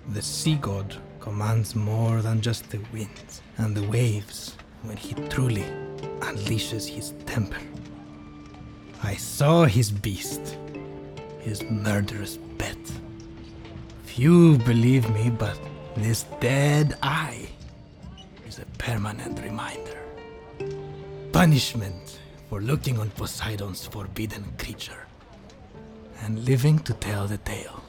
The sea god commands more than just the winds and the waves when he truly unleashes his temper. I saw his beast, his murderous pet. Few believe me, but this dead eye is a permanent reminder. Punishment for looking on Poseidon's forbidden creature and living to tell the tale.